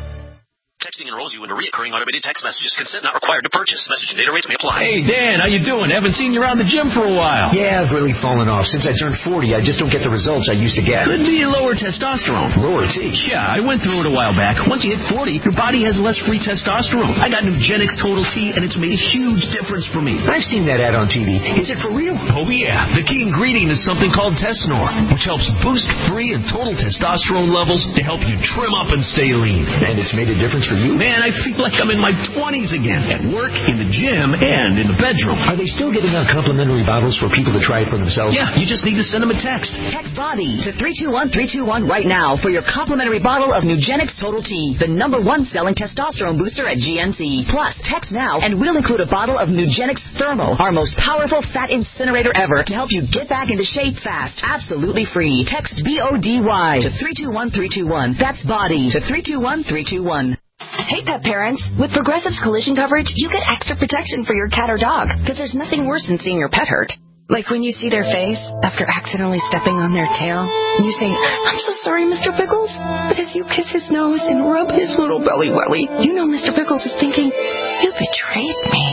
Texting enrolls you into recurring automated text messages. Consent not required to purchase. Message and data rates may apply. Hey, Dan, how you doing? Haven't seen you around the gym for a while. Yeah, I've really fallen off. Since I turned forty, I just don't get the results I used to get. Could be lower testosterone. Lower T? Yeah, I went through it a while back. Once you hit forty, your body has less free testosterone. I got Nugenix Total T, and it's made a huge difference for me. I've seen that ad on T V. Is it for real? Oh, yeah. The key ingredient is something called Tesnor, which helps boost free and total testosterone levels to help you trim up and stay lean. And it's made a difference for you? Man, I feel like I'm in my twenties again, at work, in the gym, and in the bedroom. Are they still giving out complimentary bottles for people to try it for themselves? Yeah, you just need to send them a text. Text BODY to three two one three two one right now for your complimentary bottle of Nugenix Total T, the number one selling testosterone booster at G N C. Plus, text now and we'll include a bottle of Nugenix Thermo, our most powerful fat incinerator ever, to help you get back into shape fast. Absolutely free. Text B O D Y to three two one three two one. That's BODY to three two one three two one. Hey, pet parents. With Progressive's collision coverage, you get extra protection for your cat or dog, because there's nothing worse than seeing your pet hurt. Like when you see their face after accidentally stepping on their tail, and you say, "I'm so sorry, Mister Pickles." But as you kiss his nose and rub his little belly welly, you know Mister Pickles is thinking, "You betrayed me."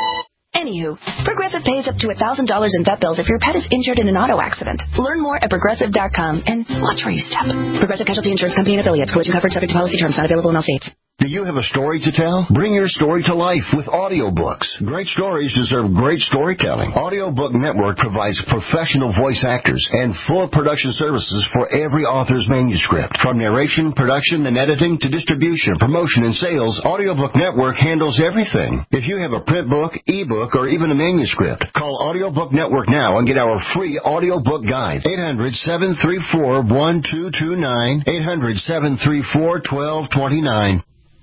Anywho, Progressive pays up to one thousand dollars in vet bills if your pet is injured in an auto accident. Learn more at Progressive dot com and watch where you step. Progressive Casualty Insurance Company and Affiliates. Collision coverage subject to policy terms. Not available in all states. Do you have a story to tell? Bring your story to life with audiobooks. Great stories deserve great storytelling. Audiobook Network provides professional voice actors and full production services for every author's manuscript. From narration, production, and editing to distribution, promotion, and sales, Audiobook Network handles everything. If you have a print book, ebook, or even a manuscript, call Audiobook Network now and get our free audiobook guide. eight hundred, seven three four, one two two nine. eight hundred, seven three four, one two two nine.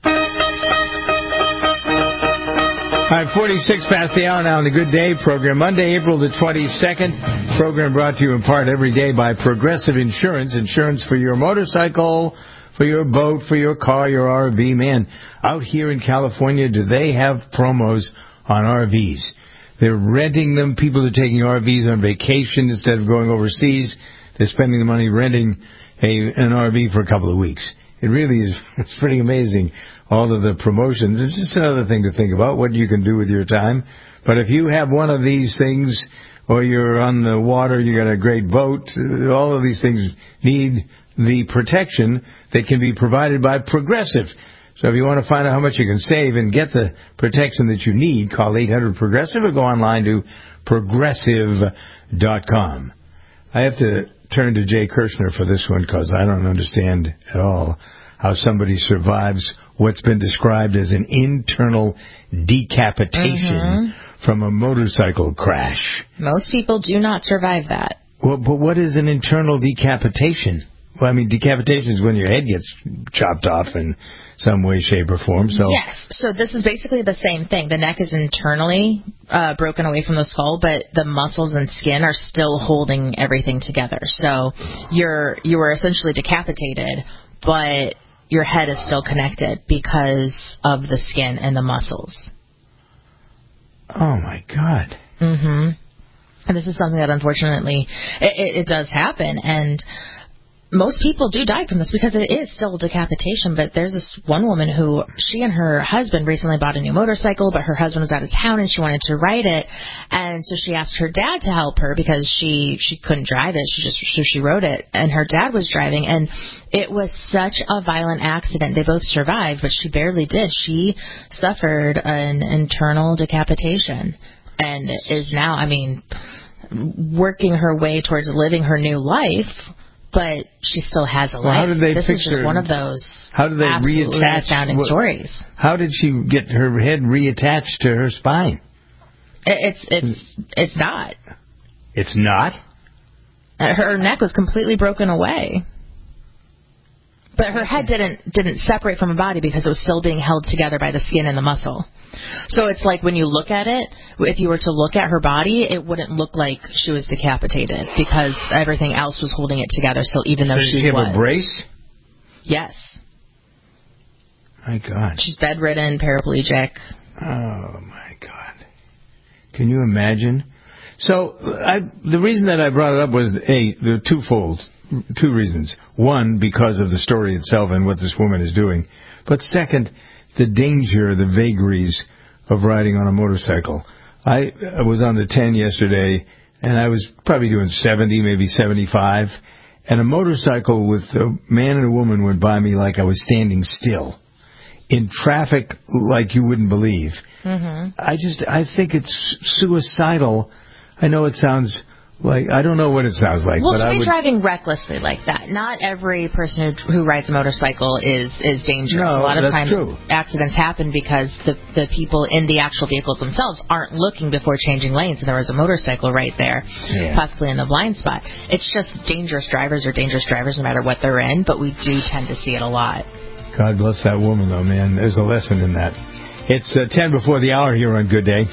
All right, forty-six past the hour now on the Good Day program. Monday, April the twenty-second. Program brought to you in part every day by Progressive Insurance. Insurance for your motorcycle, for your boat, for your car, your R V. Man, out here in California, do they have promos on R Vs? They're renting them. People are taking R Vs on vacation instead of going overseas. They're spending the money renting a, an R V for a couple of weeks. It really is, it's pretty amazing, all of the promotions. It's just another thing to think about, what you can do with your time. But if you have one of these things, or you're on the water, you got a great boat, all of these things need the protection that can be provided by Progressive. So if you want to find out how much you can save and get the protection that you need, call eight hundred Progressive or go online to progressive dot com. I have to turn to Jay Kirshner for this one because I don't understand at all how somebody survives what's been described as an internal decapitation Mm-hmm. from a motorcycle crash. Most people do not survive that. Well, but what is an internal decapitation? Well, I mean, decapitation is when your head gets chopped off in some way, shape, or form. So yes. So this is basically the same thing. The neck is internally uh, broken away from the skull, but the muscles and skin are still holding everything together. So you're you were essentially decapitated, but your head is still connected because of the skin and the muscles. Oh my God. Mm-hmm. And this is something that unfortunately it, it, it does happen, and most people do die from this because it is still decapitation. But there's this one woman who, she and her husband recently bought a new motorcycle, but her husband was out of town and she wanted to ride it, and so she asked her dad to help her because she she couldn't drive it. She just so she rode it, and her dad was driving, and it was such a violent accident. They both survived, but she barely did. She suffered an internal decapitation and is now, I mean, working her way towards living her new life. But she still has a well, life. How did they this fix is just her? one of those how did they absolutely reattach, astounding what, stories. How did she get her head reattached to her spine? It, it's it's it's not. It's not? Her neck was completely broken away. But her head didn't didn't separate from her body because it was still being held together by the skin and the muscle. So it's like when you look at it, if you were to look at her body, it wouldn't look like she was decapitated because everything else was holding it together. So even though so she, she have was, a brace? Yes. My God. She's bedridden, paraplegic. Oh my God. Can you imagine? So I, the reason that I brought it up was a the twofold. Two reasons. One, because of the story itself and what this woman is doing. But second, the danger, the vagaries of riding on a motorcycle. I, I was on the ten yesterday, and I was probably doing seventy, maybe seventy-five, and a motorcycle with a man and a woman went by me like I was standing still. In traffic like you wouldn't believe. Mm-hmm. I just, I think it's suicidal. I know it sounds... Like, I don't know what it sounds like. Well, but to I be would... driving recklessly like that. Not every person who, who rides a motorcycle is, is dangerous. No, a lot of that's times true. accidents happen because the, the people in the actual vehicles themselves aren't looking before changing lanes, and there was a motorcycle right there, yeah. possibly in the blind spot. It's just dangerous drivers are dangerous drivers no matter what they're in, but we do tend to see it a lot. God bless that woman, though, man. There's a lesson in that. It's uh, ten before the hour here on Good Day.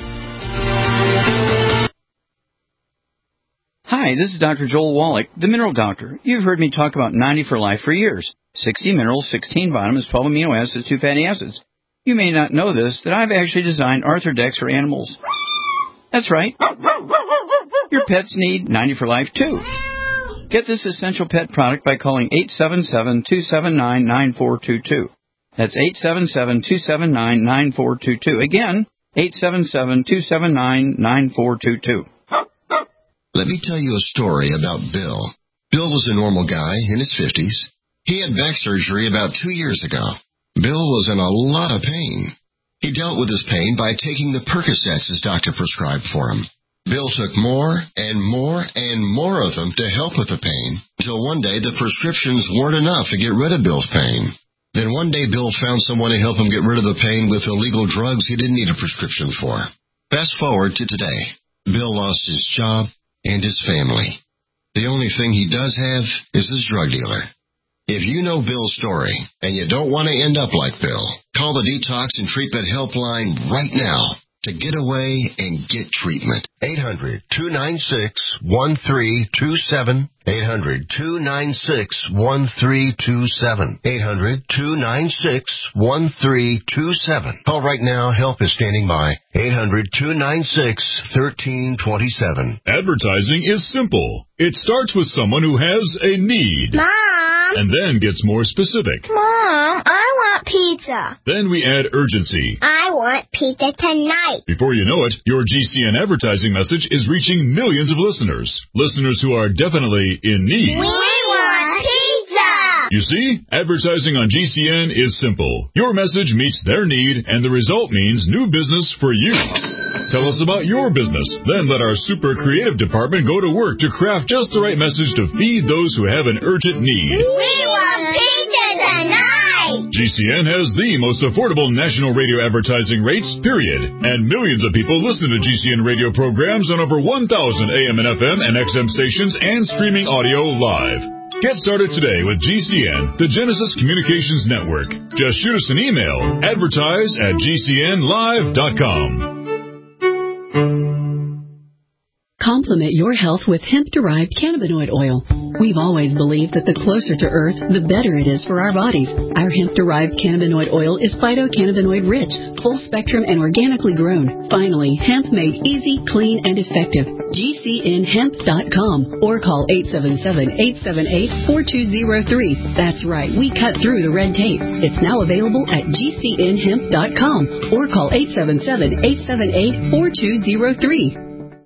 Hi, this is Doctor Joel Wallach, the Mineral Doctor. You've heard me talk about ninety for Life for years. sixty minerals, sixteen vitamins, twelve amino acids, two fatty acids. You may not know this, that I've actually designed Arthrodex for animals. That's right. Your pets need ninety for Life, too. Get this essential pet product by calling eight seven seven, two seven nine, nine four two two. That's eight seven seven, two seven nine, nine four two two. Again, eight seven seven, two seven nine, nine four two two. Let me tell you a story about Bill. Bill was a normal guy in his fifties. He had back surgery about two years ago. Bill was in a lot of pain. He dealt with his pain by taking the Percocets his doctor prescribed for him. Bill took more and more and more of them to help with the pain, until one day the prescriptions weren't enough to get rid of Bill's pain. Then one day Bill found someone to help him get rid of the pain with illegal drugs he didn't need a prescription for. Fast forward to today. Bill lost his job and his family. The only thing he does have is his drug dealer. If you know Bill's story and you don't want to end up like Bill, call the Detox and Treatment Helpline right now to get away and get treatment. eight hundred, two nine six, one three two seven. eight hundred, two nine six, one three two seven. eight hundred, two nine six, one three two seven. Call right now. Help is standing by. eight hundred, two nine six, one three two seven. Advertising is simple. It starts with someone who has a need. Mom! And then gets more specific. Mom, I want pizza. Then we add urgency. I want pizza tonight. Before you know it, your G C N advertising message is reaching millions of listeners. Listeners who are definitely in need. We want pizza! You see, advertising on G C N is simple. Your message meets their need, and the result means new business for you. Tell us about your business. Then let our super creative department go to work to craft just the right message to feed those who have an urgent need. We want pizza tonight! G C N has the most affordable national radio advertising rates, period. And millions of people listen to G C N radio programs on over one thousand A M and F M and X M stations and streaming audio live. Get started today with G C N, the Genesis Communications Network. Just shoot us an email, advertise at g c n live dot com. Complement your health with hemp-derived cannabinoid oil. We've always believed that the closer to Earth, the better it is for our bodies. Our hemp-derived cannabinoid oil is phytocannabinoid-rich, full-spectrum, and organically grown. Finally, hemp made easy, clean, and effective. G C N hemp dot com or call eight seven seven, eight seven eight, four two zero three. That's right, we cut through the red tape. It's now available at G C N hemp dot com or call eight seven seven, eight seven eight, four two zero three.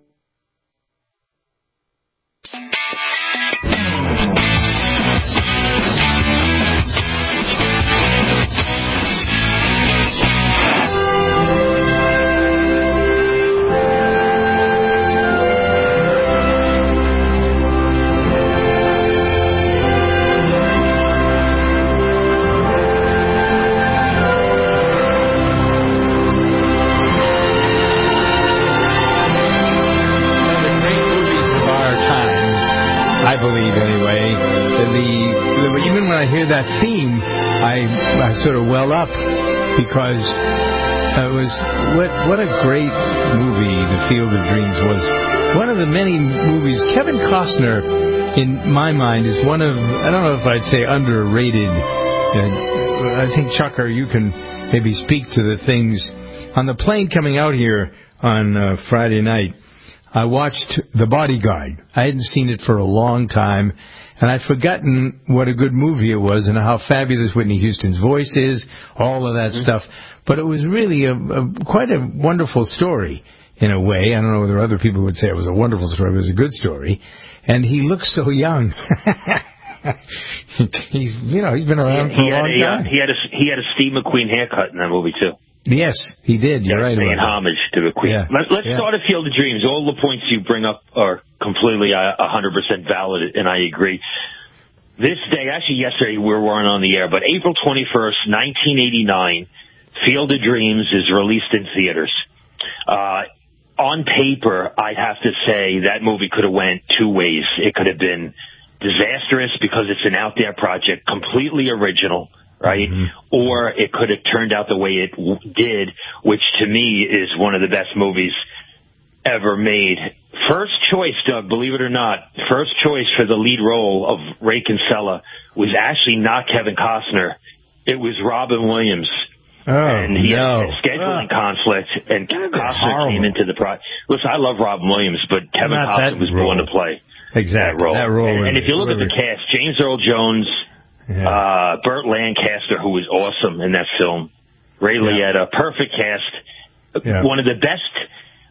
That theme, I, I sort of well up because it was what what a great movie The Field of Dreams was. One of the many movies. Kevin Costner, in my mind, is one of, I don't know if I'd say underrated. Uh, I think, Chuck, or you can maybe speak to the things. On the plane coming out here on uh, Friday night, I watched The Bodyguard. I hadn't seen it for a long time. And I'd forgotten what a good movie it was and how fabulous Whitney Houston's voice is, all of that mm-hmm. stuff. But it was really a, a quite a wonderful story in a way. I don't know whether other people would say it was a wonderful story, but it was a good story. And he looks so young. he's, you know, he's been around he, for he a long a, time. Uh, he had a he had a Steve McQueen haircut in that movie too. Yes, he did. You're yeah, right paying about homage to McQueen. Yeah. Let, let's yeah. start at Field of Dreams. All the points you bring up are completely uh, one hundred percent valid, and I agree. This day, actually yesterday, we weren't on the air, but April twenty-first, nineteen eighty-nine, Field of Dreams is released in theaters. Uh, on paper, I'd have to say that movie could have went two ways. It could have been disastrous because it's an out-there project, completely original, right? Mm-hmm. Or it could have turned out the way it w- did, which to me is one of the best movies ever made. First choice, Doug, believe it or not, first choice for the lead role of Ray Kinsella was actually not Kevin Costner. It was Robin Williams. Oh, and he no. had a scheduling oh. conflict, and Kevin Costner horrible. came into the project. Listen, I love Robin Williams, but Kevin not Costner was role. born to play exactly. that role. That role and, and if you look really. at the cast, James Earl Jones, yeah. uh, Burt Lancaster, who was awesome in that film, Ray yeah. Liotta, perfect cast. Yeah. One of the best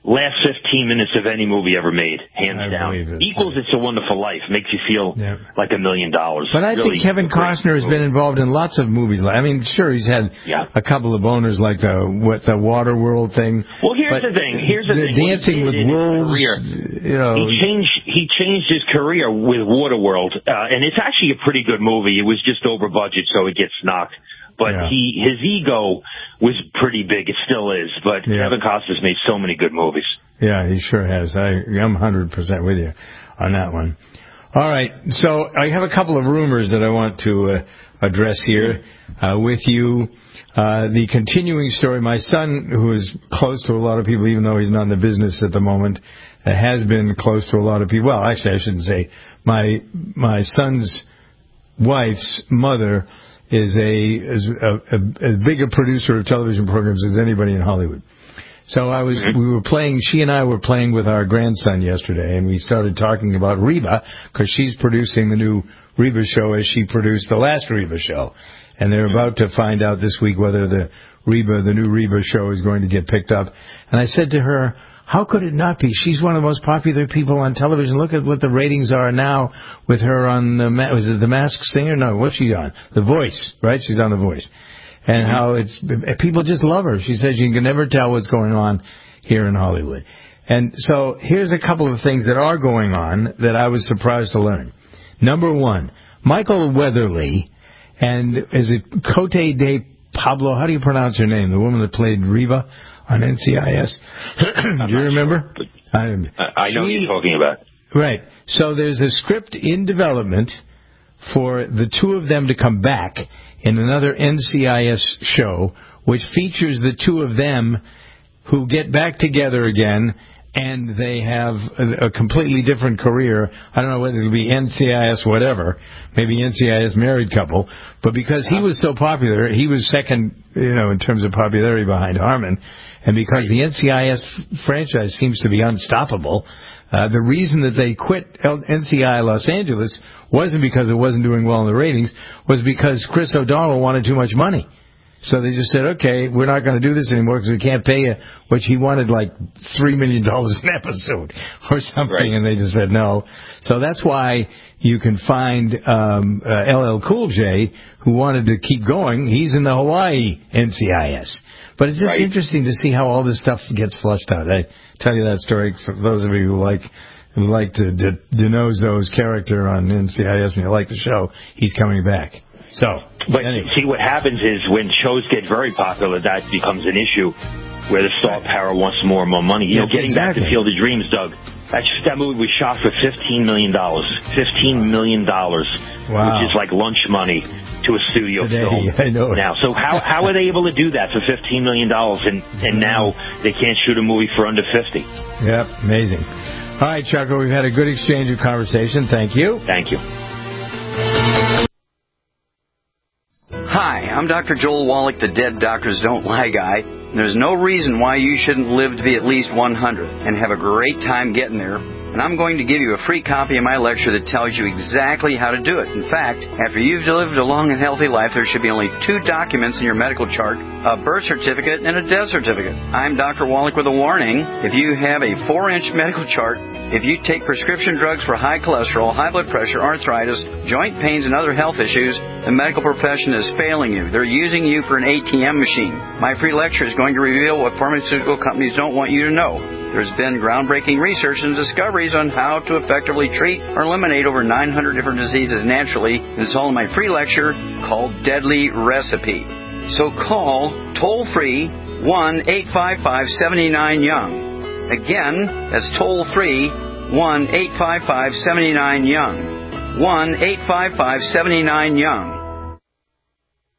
last fifteen minutes of any movie ever made, hands I down. believe it. Equals It's a Wonderful Life. Makes you feel Yeah. like a million dollars. But I Really think Kevin great Costner has movie. been involved in lots of movies. I mean, sure, he's had Yeah. a couple of boners like the what the Waterworld thing. Well, here's but the thing. Here's the, the thing. What he Dancing did with in his Wolves. career, You know, he changed. He changed his career with Waterworld, uh, and it's actually a pretty good movie. It was just over budget, so it gets knocked. But Yeah. he his ego was pretty big. It still is. But Yeah. Kevin Costner's made so many good movies. yeah, he sure has. I, I'm one hundred percent with you on that one. All right, so I have a couple of rumors that I want to uh, address here uh, with you. Uh, the continuing story, my son, who is close to a lot of people, even though he's not in the business at the moment, uh, has been close to a lot of people. Well, actually, I shouldn't say. My my son's wife's mother is a is a, a, as big a producer of television programs as anybody in Hollywood. So I was, we were playing, she and I were playing with our grandson yesterday, and we started talking about Reba, because she's producing the new Reba show as she produced the last Reba show. And they're about to find out this week whether the Reba, the new Reba show is going to get picked up. And I said to her, how could it not be? She's one of the most popular people on television. Look at what the ratings are now with her on the, was it The Masked Singer? No, what's she on? The Voice, right? She's on The Voice. And how it's, people just love her. She says you can never tell what's going on here in Hollywood. And so here's a couple of things that are going on that I was surprised to learn. Number one, Michael Weatherly, and is it Cote de Pablo? How do you pronounce her name? The woman that played Reva on N C I S. Do you remember? Sure, I, I know she, what you're talking about. Right. So there's a script in development for the two of them to come back in another N C I S show, which features the two of them who get back together again, and they have a, a completely different career. I don't know whether it'll be N C I S whatever, maybe N C I S married couple, but because he was so popular, he was second, you know, in terms of popularity behind Harmon, and because the N C I S f- franchise seems to be unstoppable, Uh, the reason that they quit N C I Los Angeles wasn't because it wasn't doing well in the ratings, was because Chris O'Donnell wanted too much money. So they just said, okay, we're not going to do this anymore because we can't pay you, which he wanted like three million dollars an episode or something, right. And they just said no. So that's why you can find um, uh, L L Cool J, who wanted to keep going. He's in the Hawaii N C I S. But it's just right. interesting to see how all this stuff gets flushed out. I tell you that story for those of you who like who like to De- DiNozzo's character on N C I S and you like the show. He's coming back. So, but anyway. see, what happens is when shows get very popular, that becomes an issue where the star power wants more and more money. You yes, know, getting exactly. back to Field of Dreams, Doug, that, that movie was shot for fifteen million dollars. fifteen million dollars, wow. which is like lunch money to a studio Today, film I know it. now. So how how are they able to do that for fifteen million dollars and, and now they can't shoot a movie for under fifty? Yep, amazing. All right, Chucko, we've had a good exchange of conversation. Thank you. Thank you. Hi, I'm Doctor Joel Wallach, the Dead Doctors Don't Lie guy. There's no reason why you shouldn't live to be at least one hundred and have a great time getting there. And I'm going to give you a free copy of my lecture that tells you exactly how to do it. In fact, after you've lived a long and healthy life, there should be only two documents in your medical chart, a birth certificate and a death certificate. I'm Doctor Wallach with a warning. If you have a four-inch medical chart, if you take prescription drugs for high cholesterol, high blood pressure, arthritis, joint pains, and other health issues, the medical profession is failing you. They're using you for an A T M machine. My free lecture is going to reveal what pharmaceutical companies don't want you to know. There's been groundbreaking research and discoveries on how to effectively treat or eliminate over nine hundred different diseases naturally. And it's all in my free lecture called Deadly Recipe. So call toll-free one eight five five seven nine young. Again, that's toll-free one eight five five seven nine young. one eight five five seven nine young.